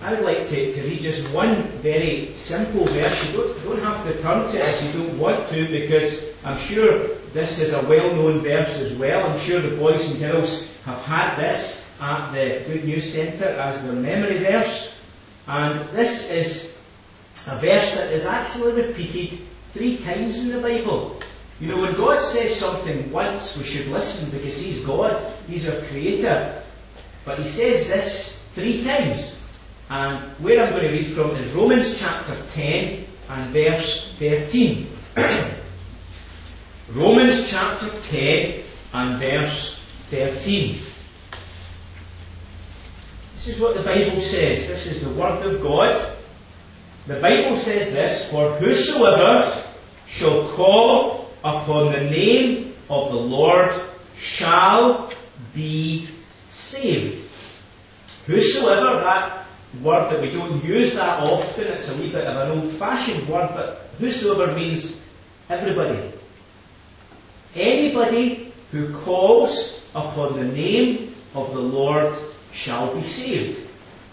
I would like to read just one very simple verse. You don't have to turn to it if you don't want to, because I'm sure this is a well-known verse as well. I'm sure the boys and girls have had this at the Good News Centre as their memory verse. And this is a verse that is actually repeated 3 times in the Bible. You know, when God says something once, we should listen because He's God, He's our Creator. But He says this 3 times. And where I'm going to read from is Romans chapter 10 and verse 13. Romans chapter 10 and verse 13. This is what the Bible says. This is the Word of God. The Bible says this: "For whosoever shall call upon the name of the Lord shall be saved." Whosoever, that word that we don't use that often, it's a wee bit of an old-fashioned word, but whosoever means everybody. Anybody who calls upon the name of the Lord shall be saved.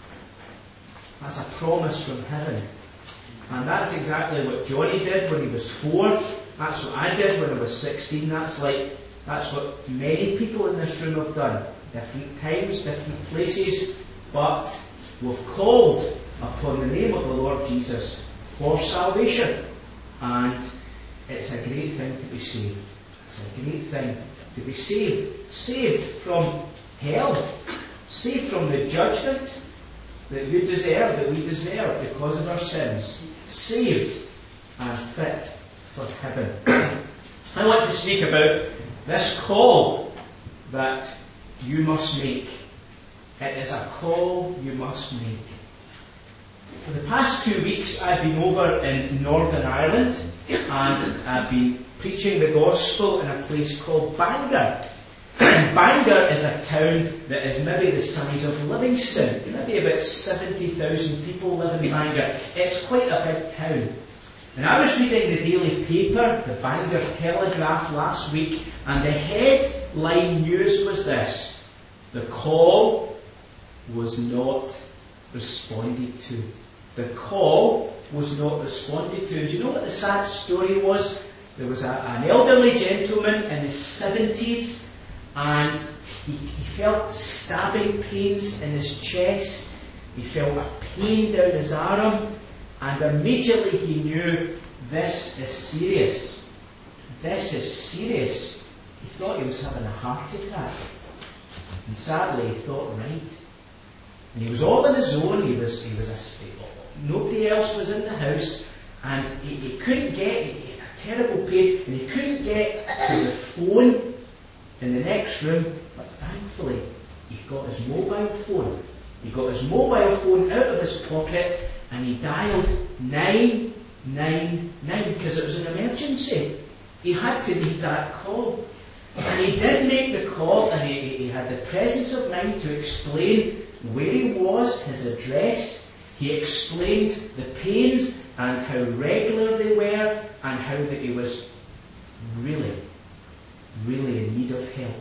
That's a promise from heaven. And that's exactly what Johnny did when he was 4. That's what I did when I was 16. That's what many people in this room have done. Different times, different places, but we've called upon the name of the Lord Jesus for salvation. And it's a great thing to be saved. It's a great thing to be saved. Saved from hell. Saved from the judgment that you deserve, that we deserve because of our sins. Saved and fit for heaven. I want to speak about this call that you must make. It is a call you must make. For the past 2 weeks I've been over in Northern Ireland and I've been preaching the gospel in a place called Bangor. Bangor is a town that is maybe the size of Livingston. Maybe about 70,000 people live in Bangor. It's quite a big town. And I was reading the daily paper, the Bangor Telegraph, last week, and the headline news was this: the call was not responded to. The call was not responded to. And do you know what the sad story was? There was an elderly gentleman in his 70s, and he felt stabbing pains in his chest. He felt a pain down his arm, and immediately he knew, this is serious. This is serious. He thought he was having a heart attack. And sadly he thought, right. And he was all on his own. Nobody else was in the house, and he couldn't get, he had a terrible pain, and he couldn't get to the phone in the next room, but thankfully he got his mobile phone. He got his mobile phone out of his pocket and he dialed 999 because it was an emergency. He had to make that call. And he did make the call, and he had the presence of mind to explain where he was, his address. He explained the pains and how regular they were, and how that he was really, really in need of help.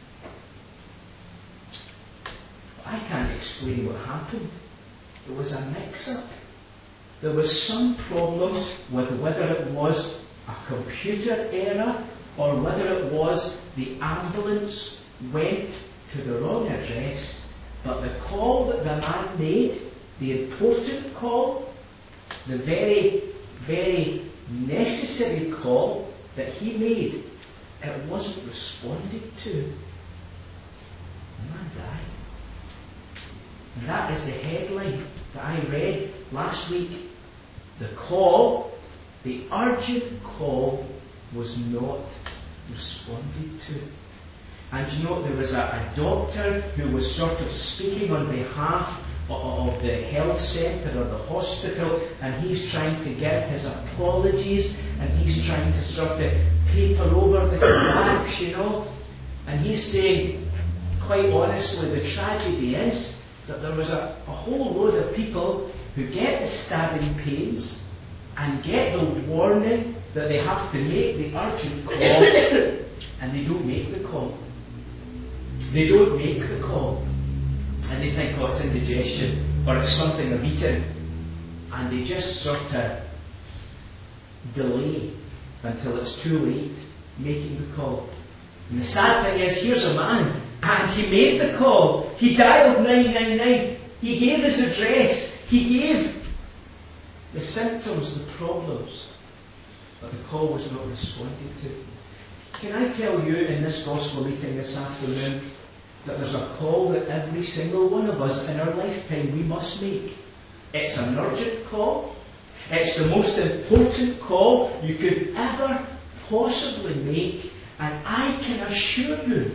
But I can't explain what happened. It was a mix-up. There was some problem with whether it was a computer error or whether it was the ambulance went to the wrong address. But the call that the man made, the important call, the very, very necessary call that he made, it wasn't responded to. The man died. And that is the headline that I read last week. The call, the urgent call, was not responded to. And you know, there was a doctor who was sort of speaking on behalf of the health centre or the hospital, and he's trying to give his apologies, and he's trying to sort of paper over the cracks, you know. And he's saying, quite honestly, the tragedy is that there was a whole load of people who get the stabbing pains and get the warning that they have to make the urgent call, and they don't make the call. They don't make the call. And they think, oh, it's indigestion. or it's something they've eaten, and they just sort of delay until it's too late making the call. And the sad thing is, here's a man, and he made the call. He dialed 999. He gave his address. He gave the symptoms, the problems, but the call was not responded to. Can I tell you in this gospel meeting this afternoon that there's a call that every single one of us in our lifetime we must make. It's an urgent call. It's the most important call you could ever possibly make, and I can assure you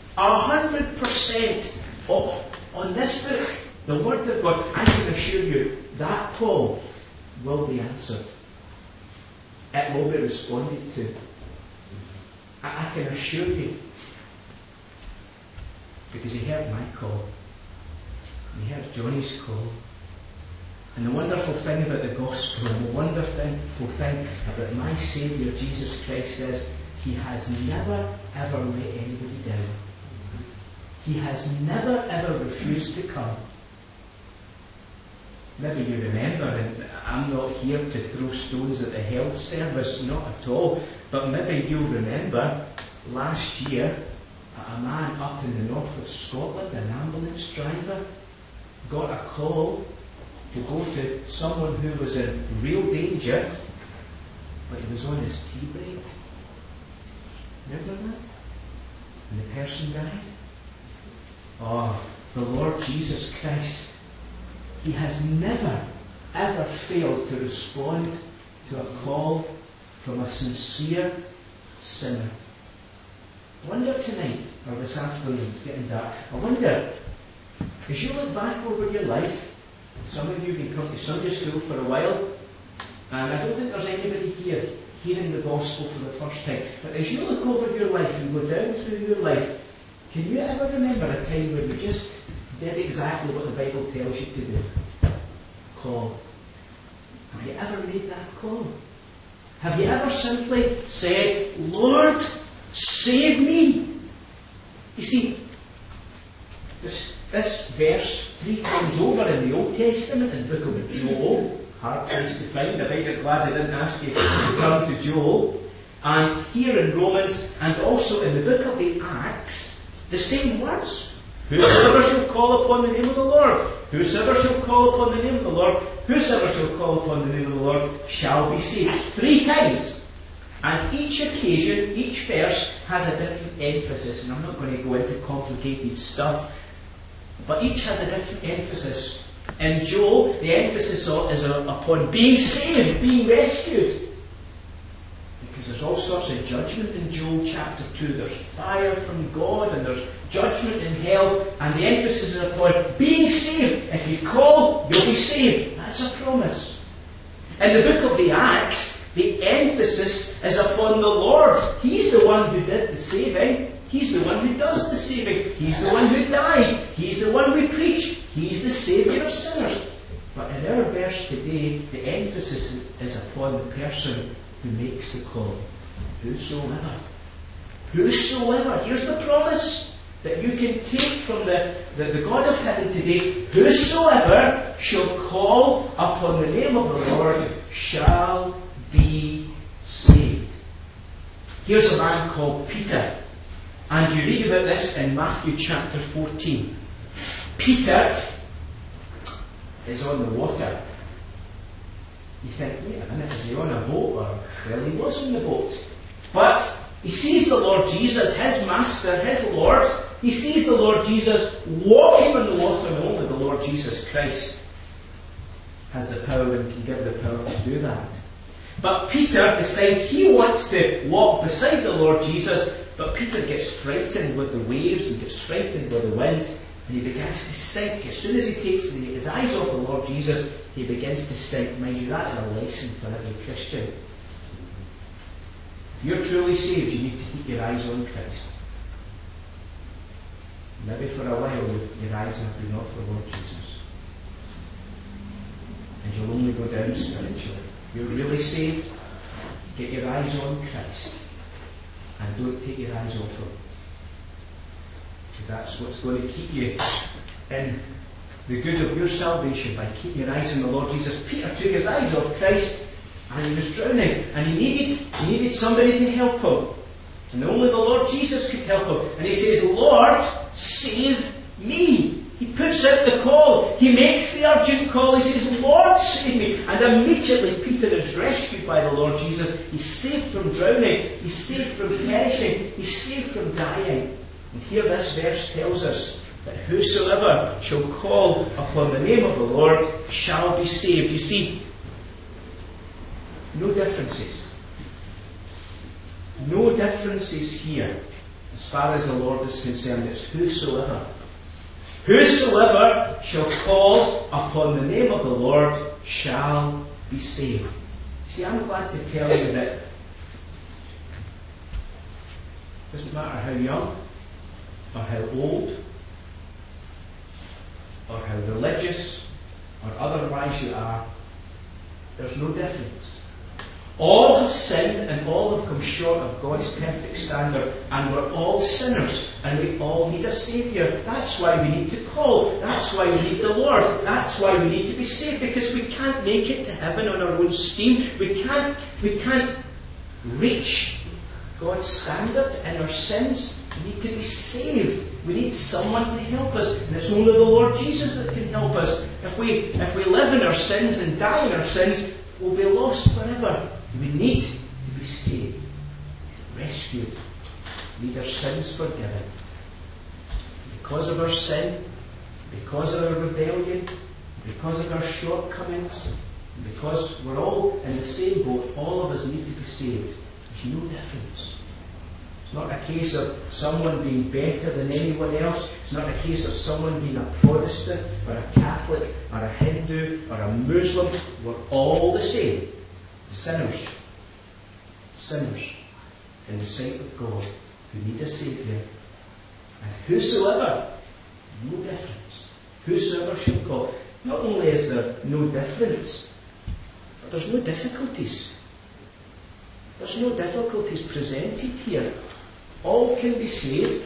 100% on this book, the Word of God, I can assure you that call will be answered. It will be responded to. I can assure you. Because he heard my call. He heard Johnny's call. And the wonderful thing about the gospel, and the wonderful thing about my Saviour Jesus Christ is, he has never ever let anybody down. He has never ever refused to come. Maybe you remember, and I'm not here to throw stones at the health service, not at all, but maybe you'll remember last year a man up in the north of Scotland, an ambulance driver, got a call to go to someone who was in real danger, but he was on his tea break. Remember that? And the person died. Oh, the Lord Jesus Christ, he has never ever failed to respond to a call from a sincere sinner. I wonder tonight, or this afternoon, it's getting dark, I wonder, as you look back over your life, some of you have been coming to Sunday school for a while, and I don't think there's anybody here hearing the gospel for the first time, but as you look over your life and go down through your life, can you ever remember a time when you just did exactly what the Bible tells you to do? Call. Have you ever made that call? Have you ever simply said, Lord, save me? You see, this verse 3 times over in the Old Testament, in the book of Joel, hard place to find. I think I'm glad I didn't ask you to turn to Joel. And here in Romans, and also in the book of the Acts, the same words. Whosoever shall call upon the name of the Lord, whosoever shall call upon the name of the Lord, whosoever shall call upon the name of the Lord shall be saved. 3 times. And each occasion, each verse has a different emphasis. And I'm not going to go into complicated stuff, but each has a different emphasis. In Joel, the emphasis is upon being saved, being rescued. Because there's all sorts of judgment in Joel chapter 2. There's fire from God and there's judgment in hell. And the emphasis is upon being saved. If you call, you'll be saved. That's a promise. In the book of the Acts, the emphasis is upon the Lord. He's the one who did the saving. He's the one who does the saving. He's the one who died. He's the one we preach. He's the Saviour of sinners. But in our verse today, the emphasis is upon the person who makes the call. Whosoever. Whosoever. Here's the promise that you can take from the God of heaven today. Whosoever shall call upon the name of the Lord shall be saved. Here's a man called Peter. And you read about this in Matthew chapter 14. Peter is on the water. You think, wait a minute, is he on a boat? Or, well, he was on the boat. But he sees the Lord Jesus, his Master, his Lord. He sees the Lord Jesus walking on the water, and only the Lord Jesus Christ has the power and can give the power to do that. But Peter decides he wants to walk beside the Lord Jesus, but Peter gets frightened with the waves and gets frightened with the wind, and he begins to sink. As soon as he takes his eyes off the Lord Jesus, he begins to sink. Mind you, that is a lesson for every Christian. If you're truly saved, you need to keep your eyes on Christ. Maybe for a while your eyes have been off the Lord Jesus. And you'll only go down spiritually. You're really saved, get your eyes on Christ. And don't take your eyes off Him. Because that's what's going to keep you in the good of your salvation by keeping your eyes on the Lord Jesus. Peter took his eyes off Christ and he was drowning, and he needed somebody to help him. And only the Lord Jesus could help him. And he says, Lord, save me. He puts out the call. He makes the urgent call. He says, Lord, save me. And immediately Peter is rescued by the Lord Jesus. He's saved from drowning. He's saved from perishing. He's saved from dying. And here this verse tells us that whosoever shall call upon the name of the Lord shall be saved. You see, no differences. No differences here as far as the Lord is concerned. It's whosoever. Whosoever shall call upon the name of the Lord shall be saved. See, I'm glad to tell you that it doesn't matter how young, or how old, or how religious, or otherwise you are, there's no difference. All have sinned and all have come short of God's perfect standard, and we're all sinners and we all need a Saviour. That's why we need to call. That's why we need the Lord. That's why we need to be saved, because we can't make it to heaven on our own steam. We can't reach God's standard in our sins. We need to be saved. We need someone to help us, and it's only the Lord Jesus that can help us. If we live in our sins and die in our sins, we'll be lost forever. We need to be saved, rescued, need our sins forgiven. Because of our sin, because of our rebellion, because of our shortcomings, because we're all in the same boat, all of us need to be saved. There's no difference. It's not a case of someone being better than anyone else. It's not a case of someone being a Protestant or a Catholic or a Hindu or a Muslim. We're all the same. Sinners in the sight of God who need a Saviour. And whosoever, no difference, whosoever shall call. Not only is there no difference, but there's no difficulties. There's no difficulties presented here. All can be saved,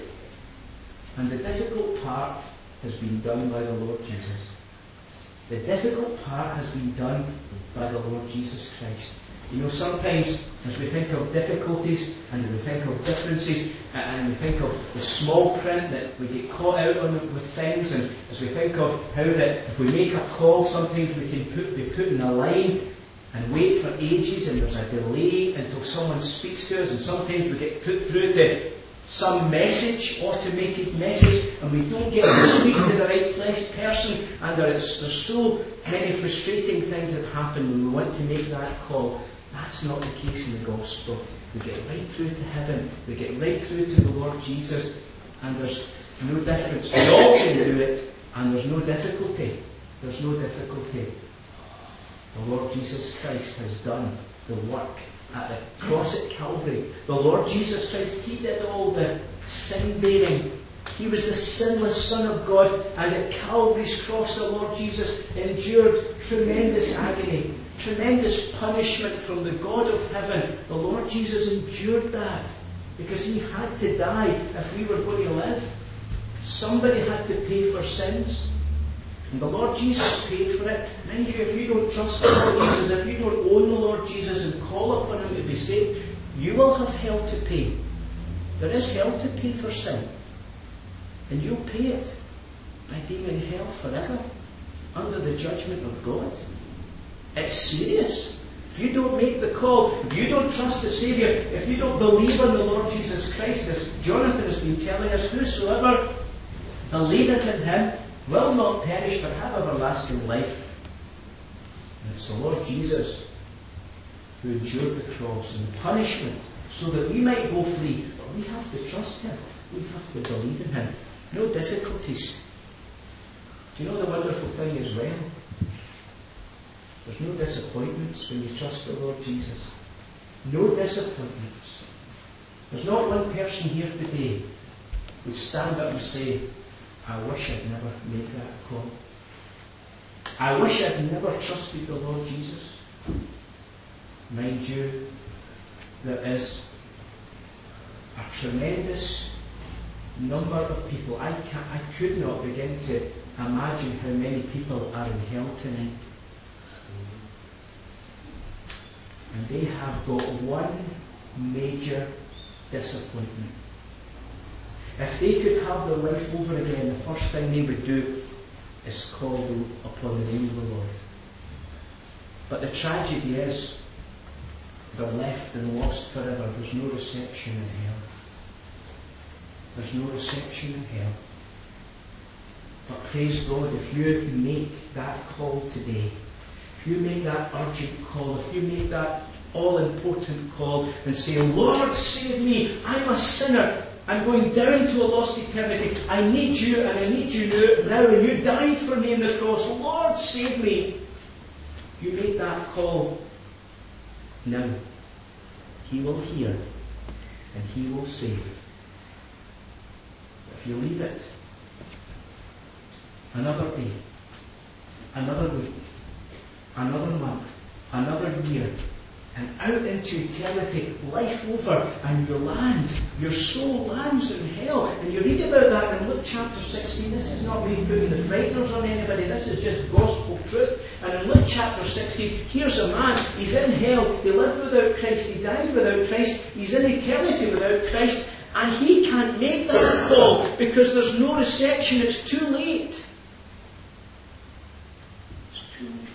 and the difficult part has been done by the Lord Jesus. The difficult part has been done by the Lord Jesus Christ. You know, sometimes as we think of difficulties and we think of differences and we think of the small print that we get caught out on with things, and as we think of how that if we make a call, sometimes we can be put in a line and wait for ages, and there's a delay until someone speaks to us, and sometimes we get put through to some message, automated message, and we don't get to speak to the right person, and there's so many frustrating things that happen when we want to make that call. That's not the case in the gospel. We get right through to heaven, we get right through to the Lord Jesus, and there's no difference. We all can do it, and there's no difficulty. There's no difficulty. The Lord Jesus Christ has done the work at the cross at Calvary. The Lord Jesus Christ, He did all the sin bearing. He was the sinless Son of God, and at Calvary's cross the Lord Jesus endured tremendous agony, tremendous punishment from the God of heaven. The Lord Jesus endured that because He had to die if we were going to live. Somebody had to pay for sins, and the Lord Jesus paid for it. Mind you, if you don't trust the Lord Jesus, if you don't own the Lord Jesus and call upon Him to be saved, you will have hell to pay. There is hell to pay for sin. And you'll pay it by being in hell forever under the judgment of God. It's serious. If you don't make the call, if you don't trust the Saviour, if you don't believe in the Lord Jesus Christ, as Jonathan has been telling us, whosoever believeth in Him will not perish but have everlasting life. And it's the Lord Jesus who endured the cross and the punishment so that we might go free. But we have to trust Him. We have to believe in Him. No difficulties. Do you know the wonderful thing as well? There's no disappointments when you trust the Lord Jesus. No disappointments. There's not one person here today who would stand up and say, I wish I'd never made that call. I wish I'd never trusted the Lord Jesus. Mind you, there is a tremendous number of people. I could not begin to imagine how many people are in hell tonight. And they have got one major disappointment. If they could have their life over again, the first thing they would do is call upon the name of the Lord. But the tragedy is, they're left and lost forever. There's no reception in hell. There's no reception in hell. But praise God, if you make that call today, if you make that urgent call, if you make that all-important call and say, Lord, save me, I'm a sinner, I'm going down to a lost eternity, I need you and I need you now, and you died for me on the cross, Lord, save me. If you make that call now, He will hear and He will save. If you leave it another day, another week, another month, another year, and out into eternity, life over, and your soul lands in hell. And you read about that in Luke chapter 16. This is not me putting the frighteners on anybody, this is just gospel truth. And in Luke chapter 16, here's a man, he's in hell, he lived without Christ, he died without Christ, he's in eternity without Christ, and he can't make that call because there's no reception, it's too late. It's too late.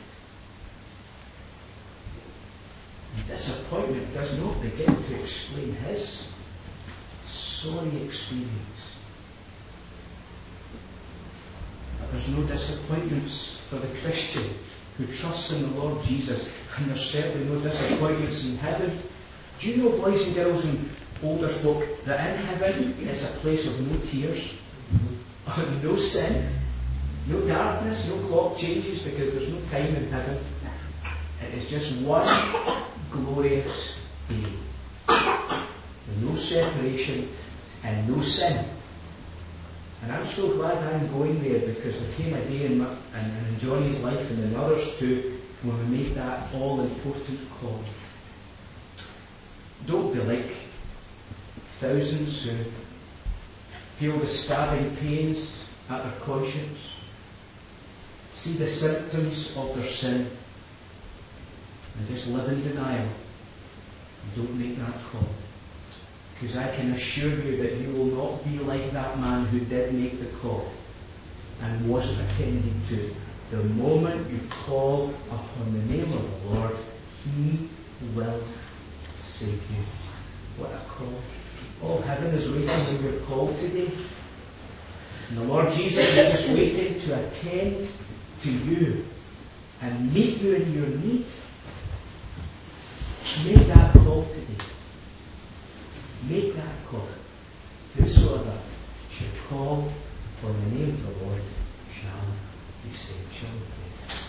Disappointment does not begin to explain his sorry experience. But there's no disappointments for the Christian who trusts in the Lord Jesus, and there's certainly no disappointments in heaven. Do you know, boys and girls and older folk, that in heaven is a place of no tears, no sin, no darkness, no clock changes, because there's no time in heaven. It is just one glorious day. With no separation and no sin. And I'm so glad I'm going there, because there came a day in Johnny's life and in others too when we made that all-important call. Don't be like thousands who feel the stabbing pains at their conscience, see the symptoms of their sin, and just live in denial. Don't make that call. Because I can assure you that you will not be like that man who did make the call and wasn't attended to. The moment you call upon the name of the Lord, He will save you. What a call. Oh, heaven is waiting for your call today. And the Lord Jesus is just waiting to attend to you and meet you in your need. Make that call today. Make that call. Whosoever should call upon the name of the Lord shall be saved. Shall we pray?